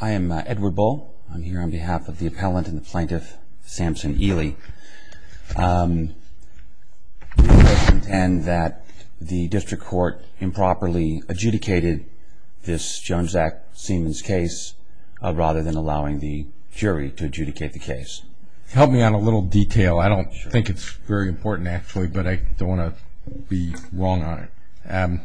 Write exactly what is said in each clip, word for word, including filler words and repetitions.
I am uh, Edward Bull. I'm here on behalf of the appellant and the plaintiff, Samson Ely. Um, we contend that the district court improperly adjudicated this Jones Act Siemens case uh, rather than allowing the jury to adjudicate the case. Help me on a little detail. I don't sure. think it's very important, actually, but I don't want to be wrong on it. Um,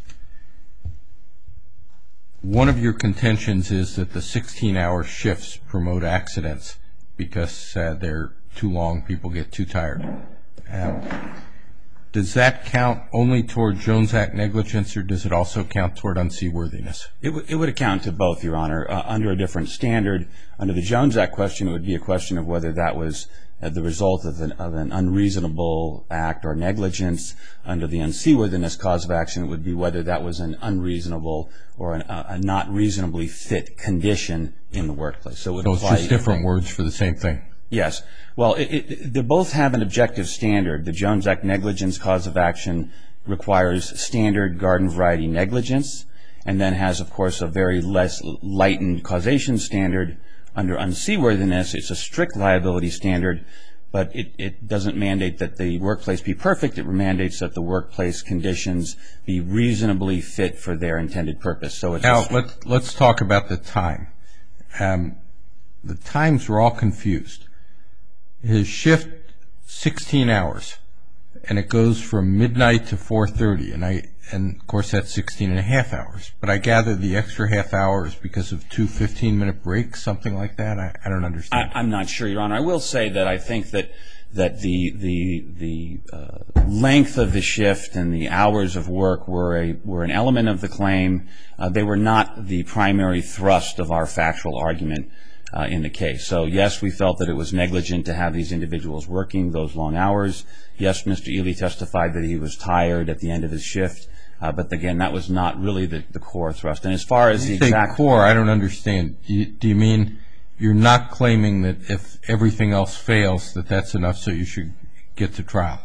one of your contentions is that the sixteen-hour shifts promote accidents because uh, they're too long, people get too tired. Um, does that count only toward Jones Act negligence, or does it also count toward unseaworthiness? It, w- it would account to both, Your Honor, uh, under a different standard. Under the Jones Act question, it would be a question of whether that was uh, the result of an, of an unreasonable act or negligence. Under the unseaworthiness cause of action, it would be whether that was an unreasonable or an, uh, a not reasonably fit condition in the workplace. So, it would so it's apply just different words for the same thing. Yes. Well, it, it, they both have an objective standard. The Jones Act negligence cause of action requires standard garden variety negligence, and then has, of course, a very less lightened causation standard. Under unseaworthiness, it's a strict liability standard, but it, it doesn't mandate that the workplace be perfect. It mandates that the workplace conditions be reasonably fit for their intended purpose. So it's now, let's, let's talk about the time. Um, the times were all confused. His shift, sixteen hours, and it goes from midnight to four thirty, and I, and of course that's sixteen and a half hours. But I gather the extra half hour is because of two fifteen-minute breaks, something like that. I, I don't understand. I, I'm not sure, Your Honor. I will say that I think that that the the the uh, length of the shift and the hours of work were a were an element of the claim. Uh, they were not the primary thrust of our factual argument Uh, in the case. So yes, we felt that it was negligent to have these individuals working those long hours. Yes, Mister Ely testified that he was tired at the end of his shift, uh, but again, that was not really the, the core thrust. And as far as you the say exact core, I don't understand. Do you, do you mean you're not claiming that if everything else fails, that that's enough so you should get to trial?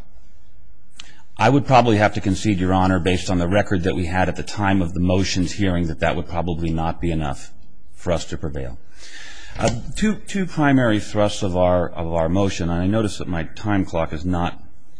I would probably have to concede, Your Honor, based on the record that we had at the time of the motions hearing, that that would probably not be enough for us to prevail. Uh, two two primary thrusts of our of our motion, and I notice that my time clock is not.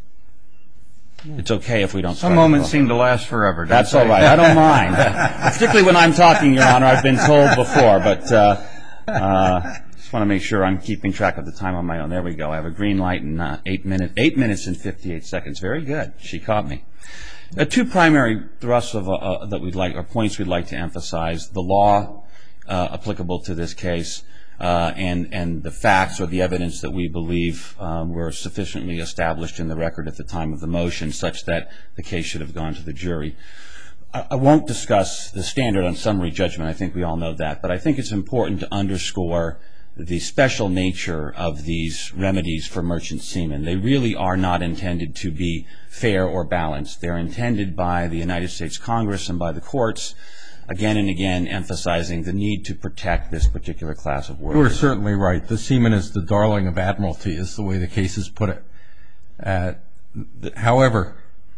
It's okay if we don't. Some moments seem to last forever. That's all right. I don't mind, particularly when I'm talking, Your Honor. I've been told before, but uh, uh, just want to make sure I'm keeping track of the time on my own. There we go. I have a green light and uh, eight minutes, eight minutes and fifty-eight seconds. Very good. She caught me. Uh, two primary thrusts of uh, that we'd like, or points we'd like to emphasize: the law uh, applicable to this case. Uh, and, and the facts or the evidence that we believe um, were sufficiently established in the record at the time of the motion such that the case should have gone to the jury. I, I won't discuss the standard on summary judgment. I think we all know that. But I think it's important to underscore the special nature of these remedies for merchant seamen. They really are not intended to be fair or balanced. They're intended by the United States Congress and by the courts again and again emphasizing the need to protect this particular class of workers. You are certainly right. The seaman is the darling of admiralty, is the way the cases put it. Uh, however,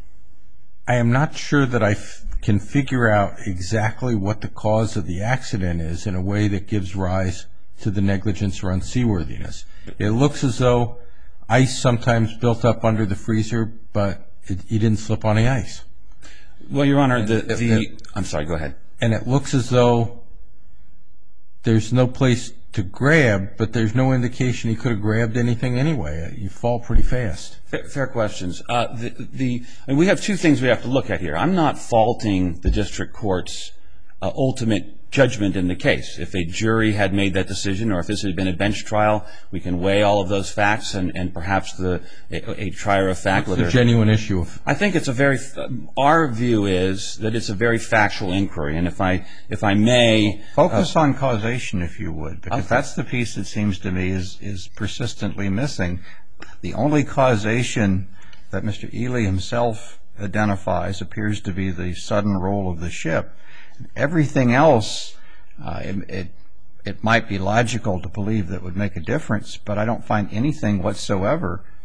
I am not sure that I f- can figure out exactly what the cause of the accident is in a way that gives rise to the negligence or unseaworthiness. It looks as though ice sometimes built up under the freezer, but it, you didn't slip on the ice. Well, Your Honor, the, it, the it, I'm sorry, go ahead. And it looks as though there's no place to grab, but there's no indication he could have grabbed anything anyway. You fall pretty fast. Fair, fair questions. Uh, the, the, and we have two things we have to look at here. I'm not faulting the district court's uh, ultimate judgment in the case. If a jury had made that decision or if this had been a bench trial, we can weigh all of those facts and, and perhaps the a, a trier of fact. It's a genuine issue. Of I think it's a very, our view is that it's a very factual inquiry. And if I, if I may. Focus uh, on causation, if you would, because okay. that's the piece that seems to me is, is persistently missing. The only causation that Mister Ely himself identifies appears to be the sudden roll of the ship. Everything else, uh, it, it it might be logical to believe that would make a difference, but I don't find anything whatsoever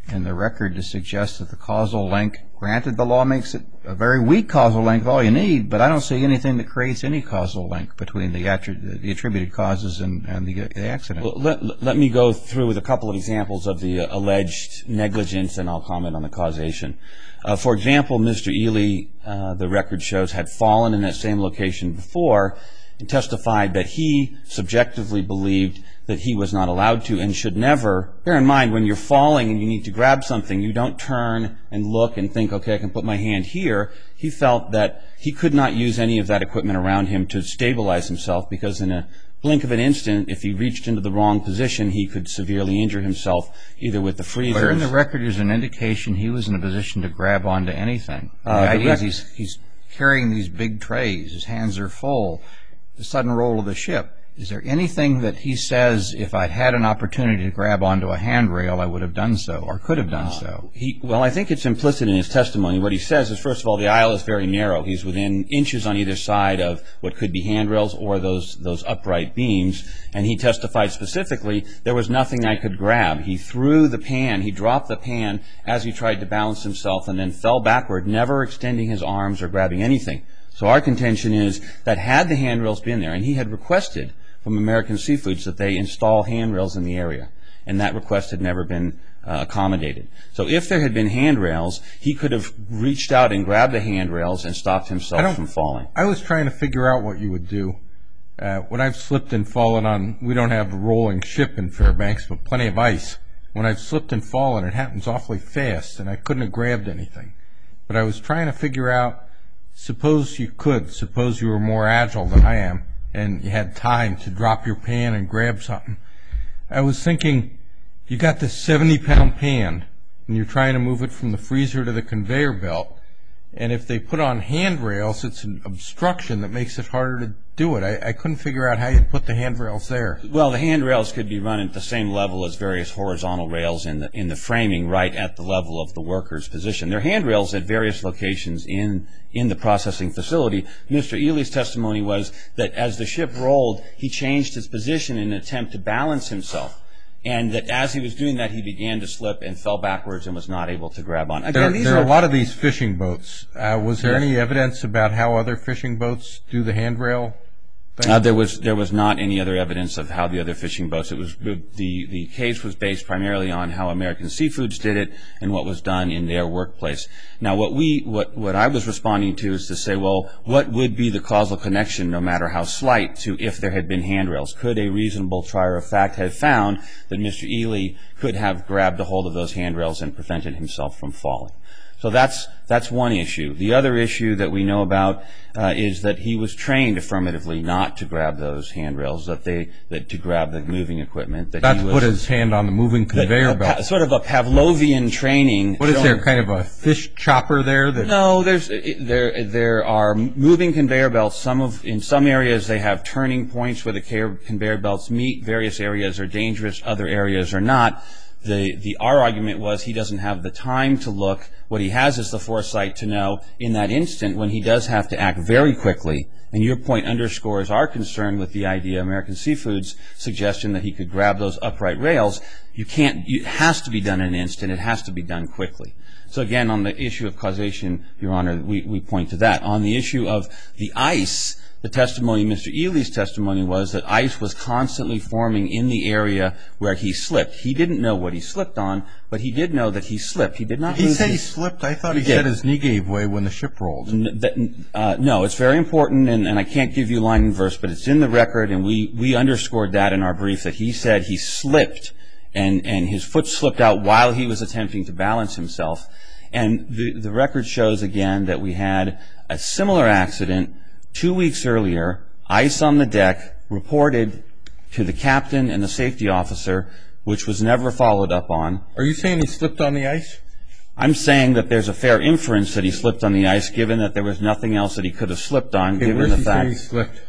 in the record to suggest that the causal link, granted the law makes it a very weak causal link, all you need, but I don't see anything that creates any causal link between the, attri- the attributed causes and, and the, the accident. Well, let, let me go through with a couple of examples of the uh, alleged negligence, and I'll comment on the causation. Uh, for example, Mister Ely, uh, the record shows, had fallen in that same location before and testified that he subjectively believed that he was not allowed to and should never. Bear in mind, when you're falling and you need to grab something, you don't turn and look and think, okay, I can put my hand here. He felt that he could not use any of that equipment around him to stabilize himself, because in a blink of an instant, if he reached into the wrong position, he could severely injure himself, either with the freezers. Where in the record is an indication he was in a position to grab onto anything? Uh, the idea the is he's, he's carrying these big trays, his hands are full, the sudden roll of the ship. Is there anything that he says, if I'd had an opportunity to grab onto a handrail, I would have done so, or could have done so? He, well, I think it's implicit in his testimony. What he says is, first of all, the aisle is very narrow. He's within inches on either side of what could be handrails or those those upright beams. And he testified specifically, there was nothing I could grab. He threw the pan, he dropped the pan as he tried to balance himself, and then fell backward, never extending his arms or grabbing anything. So our contention is that had the handrails been there, and he had requested from American Seafoods that they install handrails in the area, and that request had never been uh, accommodated. So if there had been handrails, he could have reached out and grabbed the handrails and stopped himself from falling. I was trying to figure out what you would do. Uh, when I've slipped and fallen on, we don't have a rolling ship in Fairbanks, but plenty of ice. When I've slipped and fallen, it happens awfully fast, and I couldn't have grabbed anything. But I was trying to figure out, suppose you could, suppose you were more agile than I am, and you had time to drop your pan and grab something. I was thinking, you got this seventy pound pan, and you're trying to move it from the freezer to the conveyor belt, and if they put on handrails, it's an obstruction that makes it harder to do it. I, I couldn't figure out how you'd put the handrails there. Well, the handrails could be run at the same level as various horizontal rails in the in the framing, right at the level of the worker's position. There are handrails at various locations in in the processing facility. Mister Ely's testimony was that as the ship rolled, he changed his position in an attempt to balance himself, and that as he was doing that, he began to slip and fell backwards and was not able to grab on. Again, There, these there are are a lot of these fishing boats. Uh, was there Yes. any evidence about how other fishing boats do the handrail thing? Uh, there was there was not any other evidence of how the other fishing boats. It was the the case was based primarily on how American Seafoods did it and what was done in their workplace. Now, what we what what I was responding to is to say, well, what would be the causal connection, no matter how slight, to if there had been handrails? Could a reasonable trier of fact have found that Mister Ely could have grabbed a hold of those handrails and prevented himself from falling? So that's that's one issue. The other issue that we know about uh, is that he was trained affirmatively not to grab those handrails, that they that to grab the moving equipment. That Not he to was, put his hand on the moving conveyor that, belt. uh, sort of a Pavlovian training. What is showing- there, kind of a fish chopper there? That No, there's there there are moving conveyor belts. Some of in some areas they have turning points where the conveyor belts meet. Various areas are dangerous, other areas are not. The the our argument was he doesn't have the time to look. What he has is the foresight to know in that instant when he does have to act very quickly. And your point underscores our concern with the idea, American Seafoods' suggestion that he could grab those upright rails. You can't. It has to be done in an instant. It has to be done quickly. So again, on the issue of causation, Your Honor, we, we point to that. On the issue of the ice, the testimony, Mister Ely's testimony was that ice was constantly forming in the area where he slipped. He didn't know what he slipped on, but he did know that he slipped. He did not Did he lose say he his- slipped? I thought he, He said did. his knee gave way when the ship rolled. N- that- uh, no, it's very important, and, and I can't give you line and verse, but it's in the record, and we, we underscored that in our brief, that he said he slipped, and, and his foot slipped out while he was attempting to balance himself. And the, the record shows, again, that we had a similar accident two weeks earlier, ice on the deck, reported to the captain and the safety officer, which was never followed up on. Are you saying he slipped on the ice? I'm saying that there's a fair inference that he slipped on the ice, given that there was nothing else that he could have slipped on, Okay, given where's the he say fact. he slipped?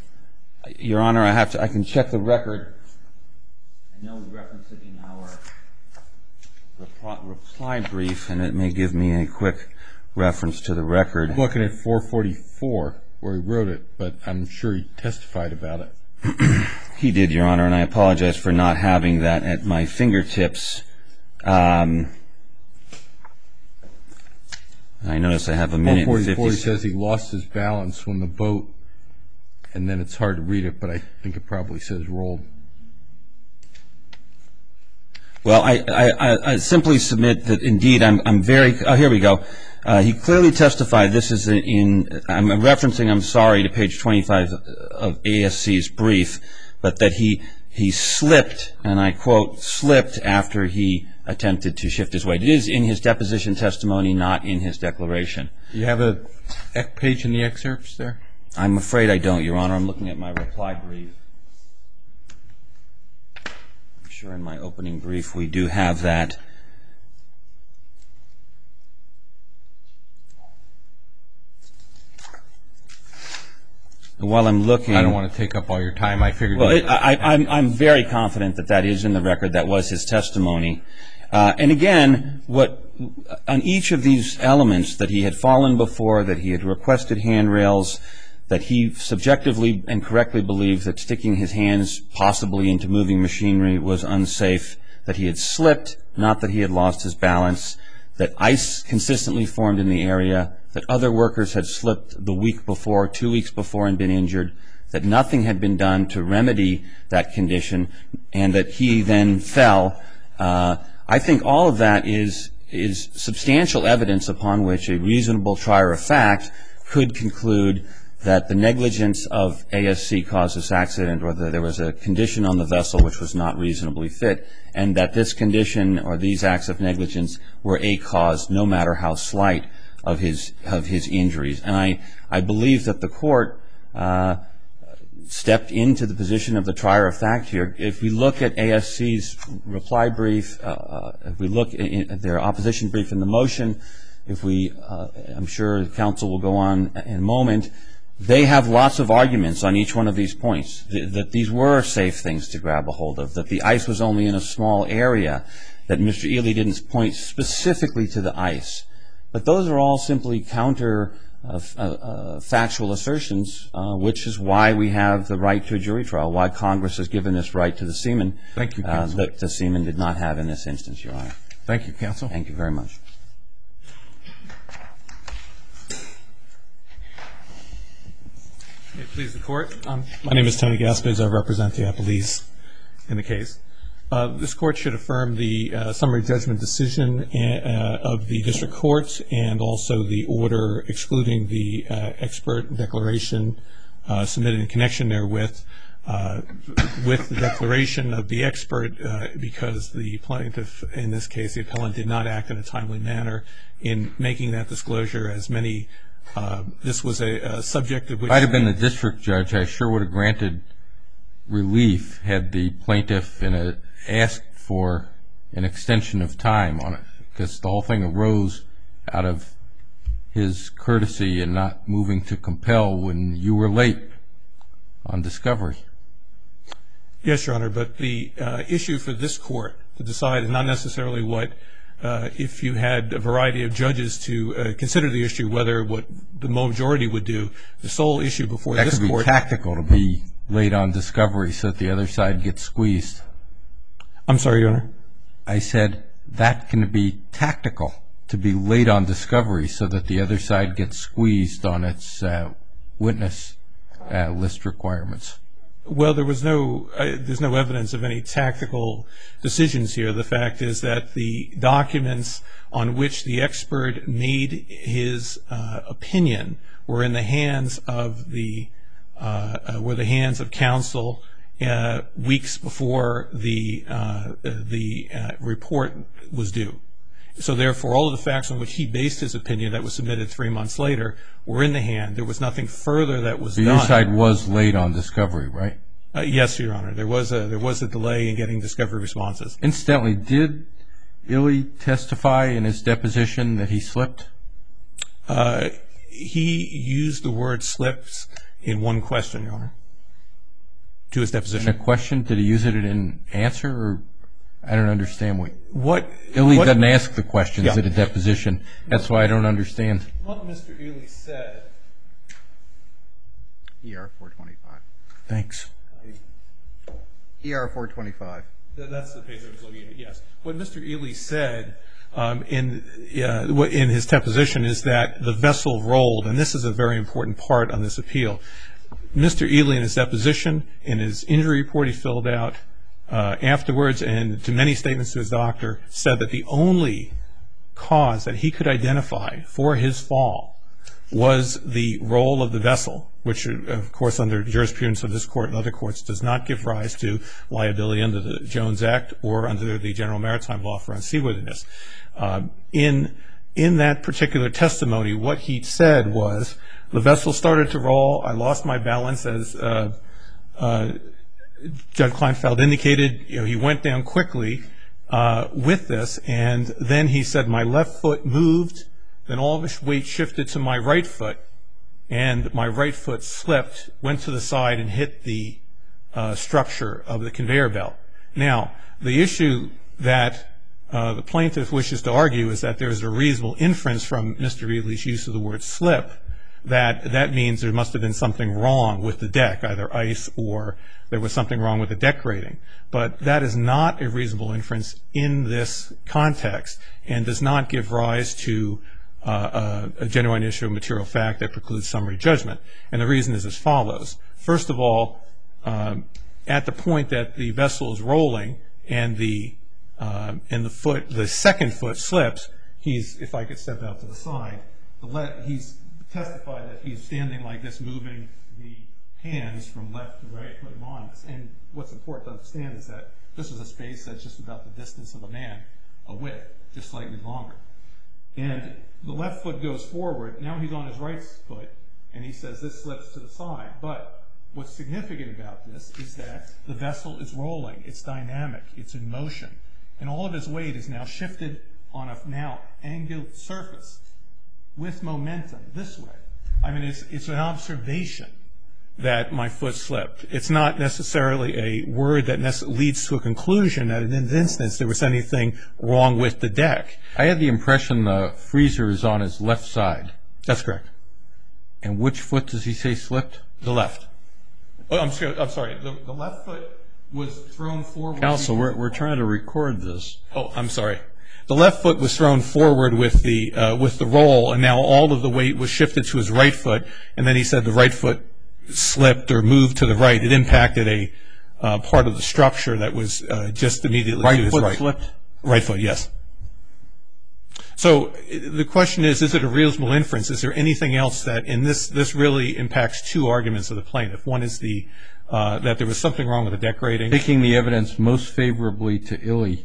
Your Honor, I have to. I can check the record. I know we referenced it in our reply, reply brief, and it may give me a quick reference to the record. I'm looking at four forty-four where he wrote it, but I'm sure he testified about it. He did, Your Honor, and I apologize for not having that at my fingertips. Um, I notice I have a minute and fifty. four forty-four, he says he lost his balance when the boat, and then it's hard to read it, but I think it probably says rolled. Well, I, I, I simply submit that indeed I'm, I'm very, oh, here we go. Uh, he clearly testified, this is in, I'm referencing, I'm sorry, to page twenty-five of A S C's brief, but that he, he slipped, and I quote, slipped after he attempted to shift his weight. It is in his deposition testimony, not in his declaration. You have a page in the excerpts there? I'm afraid I don't, Your Honor. I'm looking at my reply brief. I'm sure in my opening brief we do have that. While I'm looking, I don't want to take up all your time. I figured. Well, it, I, I'm I'm very confident that that is in the record. That was his testimony. Uh, and again, what on each of these elements, that he had fallen before, that he had requested handrails, that he subjectively and correctly believed that sticking his hands possibly into moving machinery was unsafe, that he had slipped, not that he had lost his balance, that ice consistently formed in the area, that other workers had slipped the week before, two weeks before, and been injured, that nothing had been done to remedy that condition, and that he then fell. Uh, I think all of that is is substantial evidence upon which a reasonable trier of fact could conclude that the negligence of A S C caused this accident, or that there was a condition on the vessel which was not reasonably fit, and that this condition or these acts of negligence were a cause, no matter how slight, of his of his injuries. And I, I believe that the court uh, stepped into the position of the trier of fact here. If we look at A S C's reply brief, uh, if we look at their opposition brief in the motion, if we, uh, I'm sure counsel will go on in a moment, they have lots of arguments on each one of these points, th- that these were safe things to grab a hold of, that the ice was only in a small area, that Mister Ely didn't point specifically to the ice. But those are all simply counter uh, f- uh, uh, factual assertions, uh, which is why we have the right to a jury trial, why Congress has given this right to the seaman. Thank you, uh, counsel. that the seaman did not have in this instance, Your Honor. Thank you, counsel. Thank you very much. May it please the court. Um, my name is Tony Gaspez. I represent the appellees in the case. Uh, this court should affirm the uh, summary judgment decision uh, of the district court, and also the order excluding the uh, expert declaration uh, submitted in connection therewith, uh, with the declaration of the expert, uh, because the plaintiff, in this case the appellant, did not act in a timely manner in making that disclosure, as many Uh, this was a, a subject of which... If I'd have been the district judge, I sure would have granted relief had the plaintiff in a, asked for an extension of time on it, because the whole thing arose out of his courtesy and not moving to compel when you were late on discovery. Yes, Your Honor, but the uh, issue for this court to decide is not necessarily what... Uh, if you had a variety of judges to uh, consider the issue, whether what the majority would do, the sole issue before that this could court... be tactical to be late on discovery so that the other side gets squeezed. I'm sorry, Your Honor? I said that can be tactical, to be late on discovery so that the other side gets squeezed on its uh, witness uh, list requirements. Well, there was no, uh, there's no evidence of any tactical decisions here. The fact is that the documents on which the expert made his uh, opinion were in the hands of the, uh, uh, were the hands of counsel uh, weeks before the uh, the uh, report was due. So therefore, all of the facts on which he based his opinion that was submitted three months later were in the hand. There was nothing further that was so done. Your side was late on discovery, right? Uh, yes, Your Honor. There was a there was a delay in getting discovery responses. Incidentally, did Illy testify in his deposition that he slipped? Uh, he used the word slips in one question, Your Honor, to his deposition. In a question? Did he use it in answer, or I don't understand what. What Illy what, doesn't ask the questions Yeah. at a deposition. That's why I don't understand. What Mister Ely said. E R four twenty-five. Thanks. E R four twenty-five. That's the page I was looking at, yes. What Mister Ely said um, in, uh, in his deposition is that the vessel rolled, and this is a very important part on this appeal. Mister Ely in his deposition, in his injury report he filled out uh, afterwards, and to many statements to his doctor, said that the only cause that he could identify for his fall was the roll of the vessel, which, of course, under jurisprudence of this court and other courts, does not give rise to liability under the Jones Act or under the General Maritime Law for unseaworthiness. Um, in in that particular testimony, what he said was, the vessel started to roll. I lost my balance, as uh, uh, Judge Kleinfeld indicated. You know, he went down quickly uh, with this, and then he said, my left foot moved. Then all of his weight shifted to my right foot, and my right foot slipped, went to the side, and hit the uh, structure of the conveyor belt. Now, the issue that uh, the plaintiff wishes to argue is that there is a reasonable inference from Mister Ely's use of the word slip, that that means there must have been something wrong with the deck, either ice or there was something wrong with the deck rating. But that is not a reasonable inference in this context and does not give rise to Uh, a, a genuine issue of material fact that precludes summary judgment. And the reason is as follows. First of all, um, at the point that the vessel is rolling and the uh, and the foot, the second foot slips, he's, if I could step out to the side, the le- he's testified that he's standing like this, moving the hands from left to right, putting them on this. And what's important to understand is that this is a space that's just about the distance of a man, a width, just slightly longer. And the left foot goes forward. Now he's on his right foot, and he says this slips to the side. But what's significant about this is that the vessel is rolling. It's dynamic. It's in motion. And all of his weight is now shifted on a now angled surface with momentum this way. I mean, it's, it's an observation that my foot slipped. It's not necessarily a word that leads to a conclusion that in this instance there was anything wrong with the deck. I had the impression the freezer is on his left side. That's correct. And which foot does he say slipped? The left. Oh, I'm sorry. I'm sorry. The, the left foot was thrown forward. Counsel, we're, we're trying to record this. Oh, I'm sorry. The left foot was thrown forward with the uh, with the roll, and now all of the weight was shifted to his right foot. And then he said the right foot slipped or moved to the right. It impacted a uh, part of the structure that was uh, just immediately right to his foot right. Slipped? Right foot, yes. So the question is, is it a reasonable inference? Is there anything else that, in this, this really impacts two arguments of the plaintiff. One is the uh, that there was something wrong with the deck rating. Taking the evidence most favorably to Illy,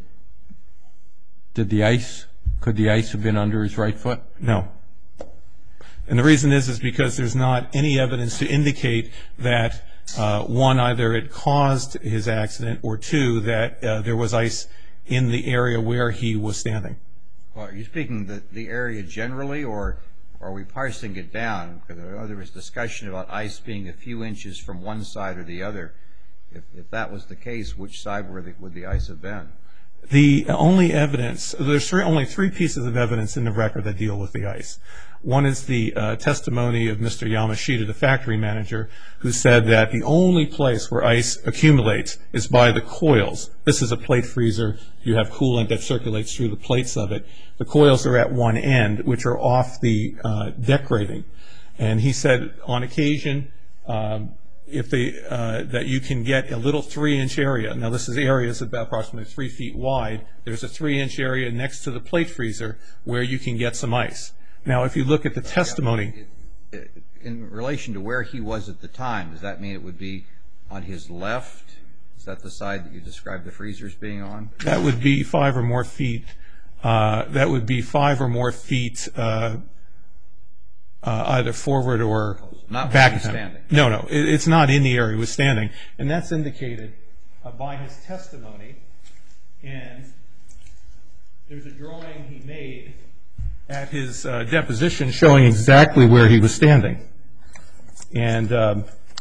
did the ice, could the ice have been under his right foot? No. And the reason is is because there's not any evidence to indicate that, uh, one, either it caused his accident, or two, that uh, there was ice in the area where he was standing. Well, are you speaking the, the area generally, or are we parsing it down? Because I know there was discussion about ice being a few inches from one side or the other. If, if that was the case, which side were the, would the ice have been? The only evidence, there's three, only three pieces of evidence in the record that deal with the ice. One is the uh, testimony of Mister Yamashita, the factory manager, who said that the only place where ice accumulates is by the coils. This is a plate freezer. You have coolant that circulates through the plates of it. The coils are at one end, which are off the uh, deck rating. And he said on occasion, um, if they, uh, that you can get a little three-inch area. Now, this is areas about approximately three feet wide. There's a three-inch area next to the plate freezer where you can get some ice. Now, if you look at the testimony. In relation to where he was at the time, does that mean it would be on his left? Is that the side that you described the freezers being on? That would be five or more feet. Uh, that would be five or more feet uh, uh, either forward or not back where of him. Standing. No, no, it, it's not in the area he was standing, and that's indicated uh, by his testimony. And there's a drawing he made at his uh, deposition showing exactly where he was standing, and um,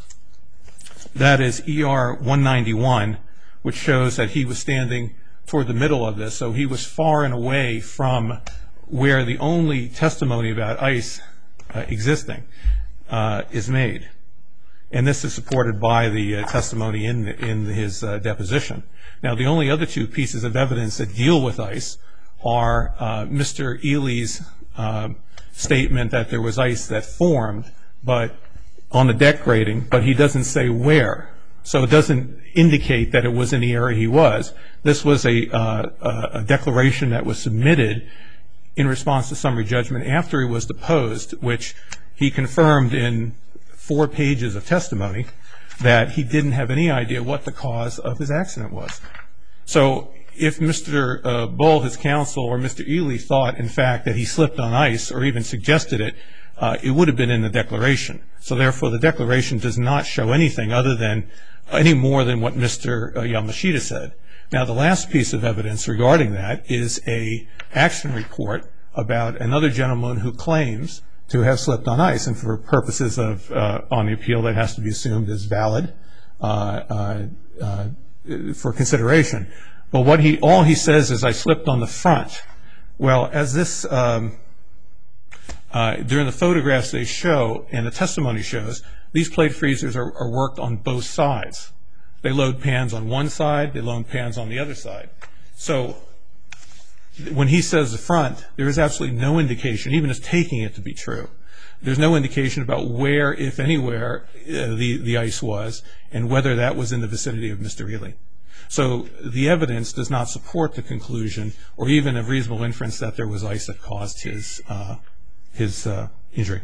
that is E R one ninety-one, which shows that he was standing toward the middle of this, so he was far and away from where the only testimony about ice uh, existing uh, is made. And this is supported by the uh, testimony in, the, in his uh, deposition. Now, the only other two pieces of evidence that deal with ice are uh, Mister Ely's uh, statement that there was ice that formed but on the deck grating, but he doesn't say where. So it doesn't indicate that it was in the area he was. This was a, uh, a declaration that was submitted in response to summary judgment after he was deposed, which he confirmed in four pages of testimony that he didn't have any idea what the cause of his accident was. So if Mister Uh, Bull, his counsel, or Mister Ely thought, in fact, that he slipped on ice or even suggested it, uh, it would have been in the declaration. So therefore, the declaration does not show anything other than, any more than what Mister Yamashita said. Now, the last piece of evidence regarding that is a accident report about another gentleman who claims to have slipped on ice, and for purposes of uh, on the appeal, that has to be assumed as valid uh, uh, uh, for consideration. But what he all he says is, I slipped on the front. Well, as this um, uh, during the photographs they show and the testimony shows, these plate freezers are, are worked on both sides. They load pans on one side, they load pans on the other side. So when he says the front, there is absolutely no indication, even as taking it to be true, there's no indication about where, if anywhere, uh, the, the ice was and whether that was in the vicinity of Mister Ely. So the evidence does not support the conclusion or even a reasonable inference that there was ice that caused his, uh, his uh, injury.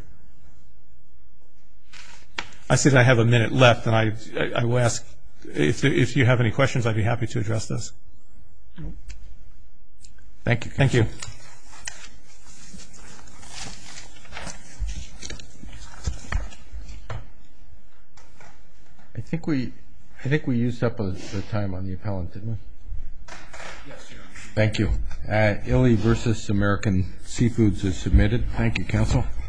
I see that I have a minute left, and I, I, I will ask if, if you have any questions, I'd be happy to address those. Thank you. Thank you. I think we, I think we used up the time on the appellant, didn't we? Yes, Your Honor. Thank you. Uh, Ely versus American Seafoods is submitted. Thank you, counsel.